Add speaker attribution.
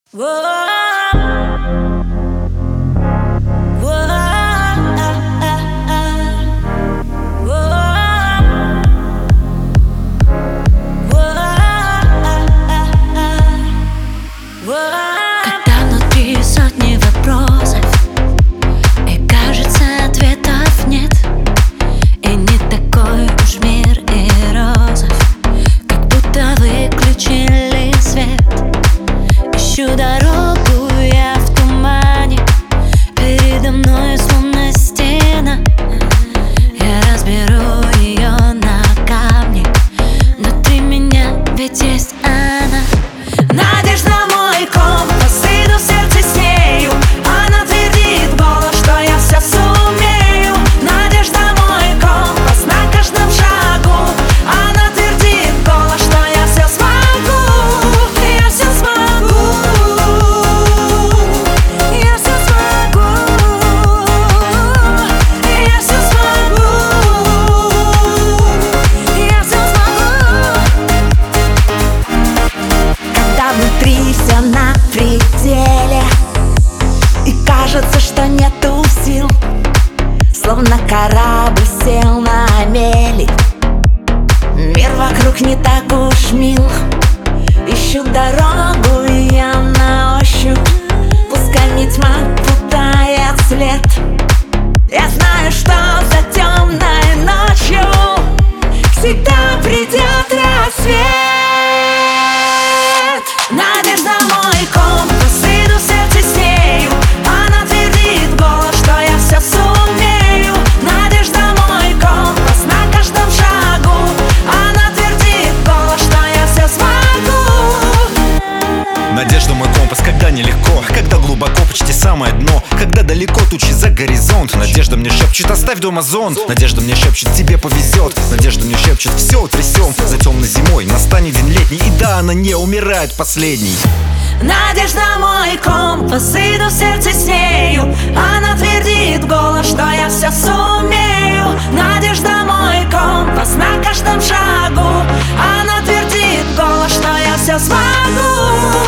Speaker 1: Когда внутри сотни вопросов и кажется ответов нет, и не такой уж мир и розов, как будто выключили свет. Ищу дорогу я в тумане, передо мной словно стена. Я разберу ее на камни, внутри меня ведь есть она. Надежда мой компас, иду в сердце с нею. Она твердит голос, что я все сумею. Надежда мой компас на каждом шагу. Она твердит голос, что я все смогу. Я все смогу. Я все смогу. Я все смогу. Я все смогу. Когда внутри все на пределе и кажется, что нету сил, словно корабль сел на мели. Мир вокруг не так уж мил. Ищу дорогу я на ощупь, пускай мне тьма путает след. Я знаю, что за темной ночью всегда придет рассвет. Надежда мой компас, иду в сердце с нею. Она твердит голос, что я все сумею. Надежда мой компас на каждом шагу. Она твердит голос, что я все смогу.
Speaker 2: Надежда мой компас, когда нелегко, когда глубоко, почти самое дно, когда далеко тучи за горизонт. Надежда мне шепчет: оставь дома зонт. Надежда мне шепчет: тебе повезет. Надежда мне шепчет: все утрясем. За темной зимой настанет день летний, и да, она не умирает последней.
Speaker 1: Надежда мой компас, иду в сердце с нею. Она твердит голос, что я все сумею. Надежда мой компас на каждом шагу. Она твердит голос, что я все смогу.